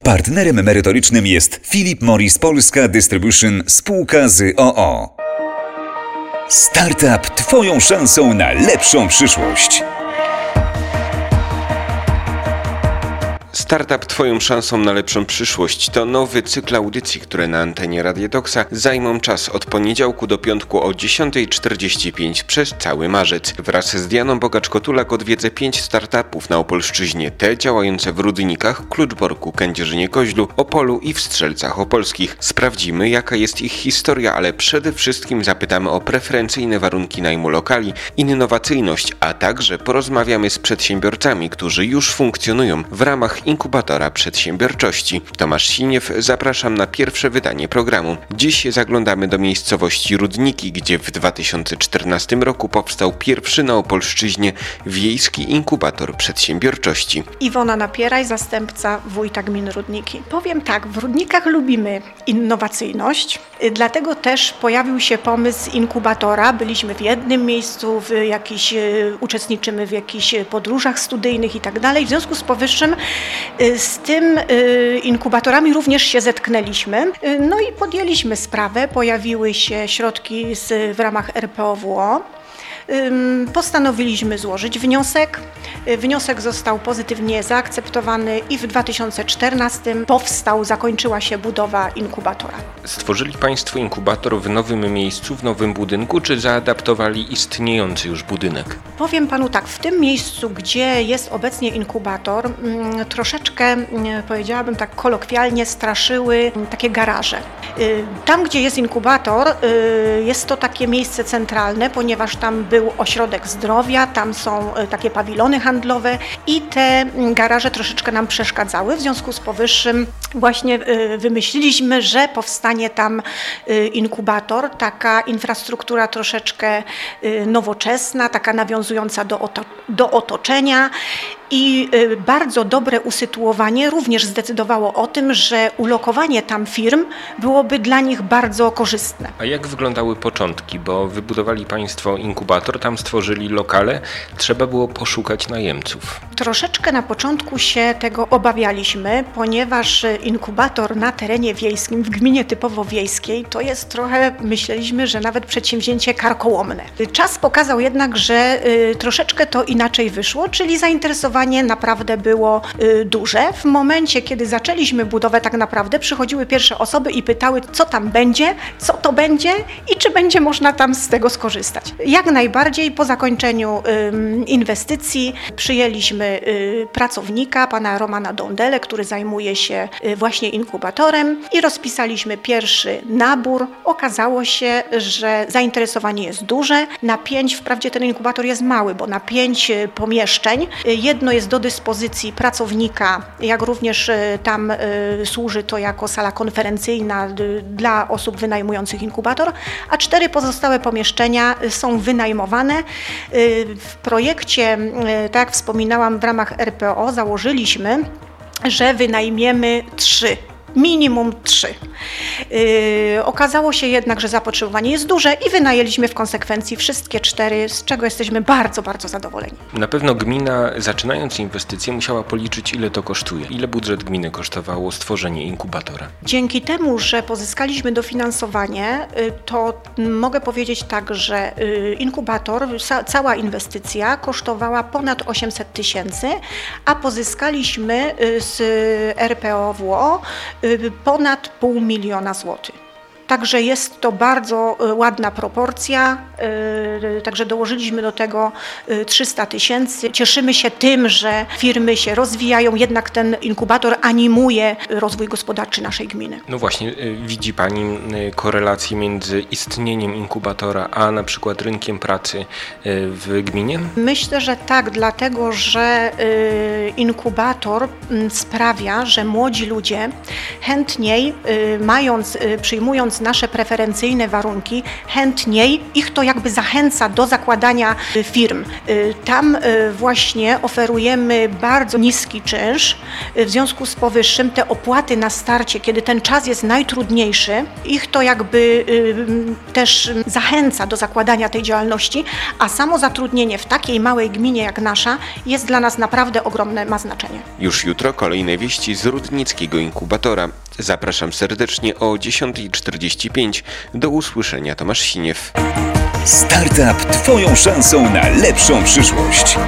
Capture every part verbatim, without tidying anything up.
Partnerem merytorycznym jest Philip Morris Polska Distribution spółka z o o. Startup Twoją szansą na lepszą przyszłość. Startup Twoją szansą na lepszą przyszłość to nowy cykl audycji, które na antenie Radia Toxa zajmą czas od poniedziałku do piątku o dziesiąta czterdzieści pięć przez cały marzec. Wraz z Dianą Bogacz-Kotulak odwiedzę pięć startupów na Opolszczyźnie, te działające w Rudnikach, Kluczborku, Kędzierzynie-Koźlu, Opolu i w Strzelcach Opolskich. Sprawdzimy, jaka jest ich historia, ale przede wszystkim zapytamy o preferencyjne warunki najmu lokali, innowacyjność, a także porozmawiamy z przedsiębiorcami, którzy już funkcjonują w ramach inkubatora przedsiębiorczości. Tomasz Siniew, zapraszam na pierwsze wydanie programu. Dziś zaglądamy do miejscowości Rudniki, gdzie w dwa tysiące czternastym roku powstał pierwszy na Opolszczyźnie wiejski inkubator przedsiębiorczości. Iwona Napieraj, zastępca wójta gminy Rudniki. Powiem tak, w Rudnikach lubimy innowacyjność, dlatego też pojawił się pomysł inkubatora. Byliśmy w jednym miejscu, w jakiś, uczestniczymy w jakichś podróżach studyjnych i tak dalej. W związku z powyższym z tym inkubatorami również się zetknęliśmy. No i podjęliśmy sprawę, pojawiły się środki z, w ramach R P O W O. Postanowiliśmy złożyć wniosek. Wniosek został pozytywnie zaakceptowany i w dwa tysiące czternastym powstał, zakończyła się budowa inkubatora. Stworzyli Państwo inkubator w nowym miejscu, w nowym budynku, czy zaadaptowali istniejący już budynek? Powiem Panu tak, w tym miejscu, gdzie jest obecnie inkubator, troszeczkę, powiedziałabym tak kolokwialnie, straszyły takie garaże. Tam, gdzie jest inkubator, jest to takie miejsce centralne, ponieważ tam był ośrodek zdrowia, tam są takie pawilony handlowe i te garaże troszeczkę nam przeszkadzały. W związku z powyższym właśnie wymyśliliśmy, że powstanie tam inkubator, taka infrastruktura troszeczkę nowoczesna, taka nawiązująca do, oto- do otoczenia. I bardzo dobre usytuowanie również zdecydowało o tym, że ulokowanie tam firm byłoby dla nich bardzo korzystne. A jak wyglądały początki? Bo wybudowali Państwo inkubator, tam stworzyli lokale, trzeba było poszukać najemców. Troszeczkę na początku się tego obawialiśmy, ponieważ inkubator na terenie wiejskim, w gminie typowo wiejskiej, to jest trochę, myśleliśmy, że nawet przedsięwzięcie karkołomne. Czas pokazał jednak, że troszeczkę to inaczej wyszło, czyli zainteresowanie naprawdę było y, duże. W momencie, kiedy zaczęliśmy budowę, tak naprawdę przychodziły pierwsze osoby i pytały, co tam będzie, co to będzie i czy będzie można tam z tego skorzystać. Jak najbardziej po zakończeniu y, inwestycji przyjęliśmy y, pracownika, pana Romana Dondele, który zajmuje się y, właśnie inkubatorem i rozpisaliśmy pierwszy nabór. Okazało się, że zainteresowanie jest duże. Na pięć, wprawdzie ten inkubator jest mały, bo na pięć y, pomieszczeń, y, jedno jest do dyspozycji pracownika, jak również tam służy to jako sala konferencyjna dla osób wynajmujących inkubator, a cztery pozostałe pomieszczenia są wynajmowane. W projekcie, tak jak wspominałam, w ramach R P O założyliśmy, że wynajmiemy trzy. Minimum trzy. Yy, okazało się jednak, że zapotrzebowanie jest duże i wynajęliśmy w konsekwencji wszystkie cztery, z czego jesteśmy bardzo, bardzo zadowoleni. Na pewno gmina, zaczynając inwestycje, musiała policzyć, ile to kosztuje. Ile budżet gminy kosztowało stworzenie inkubatora? Dzięki temu, że pozyskaliśmy dofinansowanie, to mogę powiedzieć tak, że inkubator, cała inwestycja kosztowała ponad osiemset tysięcy, a pozyskaliśmy z R P O W O ponad pół miliona złotych. Także jest to bardzo ładna proporcja, także dołożyliśmy do tego trzysta tysięcy. Cieszymy się tym, że firmy się rozwijają, jednak ten inkubator animuje rozwój gospodarczy naszej gminy. No właśnie, widzi Pani korelację między istnieniem inkubatora, a na przykład rynkiem pracy w gminie? Myślę, że tak, dlatego że inkubator sprawia, że młodzi ludzie chętniej, y, mając, y, przyjmując nasze preferencyjne warunki, chętniej ich to jakby zachęca do zakładania y, firm. Y, tam y, właśnie oferujemy bardzo niski czynsz, y, w związku z powyższym te opłaty na starcie, kiedy ten czas jest najtrudniejszy, ich to jakby y, też zachęca do zakładania tej działalności, a samo zatrudnienie w takiej małej gminie jak nasza jest dla nas naprawdę ogromne, ma znaczenie. Już jutro kolejne wieści z Rudnickiego Inkubatora. Zapraszam serdecznie o dziesiąta czterdzieści pięć. Do usłyszenia, Tomasz Siniew. Startup Twoją szansą na lepszą przyszłość.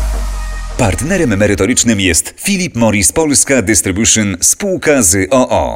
Partnerem merytorycznym jest Philip Morris Polska Distribution spółka z o o.